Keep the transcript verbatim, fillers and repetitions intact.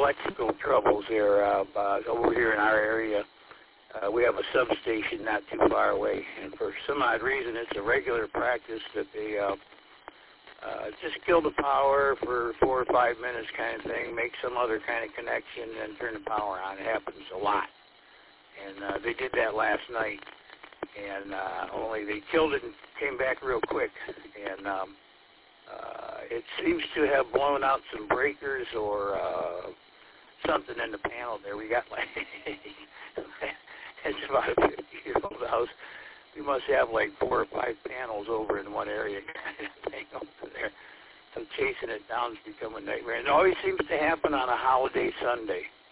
electrical troubles here uh, uh, over here in our area. Uh, we have a substation not too far away, and for some odd reason, it's a regular practice that they uh, uh, just kill the power for four or five minutes kind of thing, make some other kind of connection, and turn the power on. It happens a lot. And uh, they did that last night, and uh, only they killed it and came back real quick. And um, uh, it seems to have blown out some breakers or uh, something in the panel there. We got like... It's about a fifty-year-old house. We must have like four or five panels over in one area kind of thing over there. So chasing it down is becoming a nightmare. It always seems to happen on a holiday Sunday.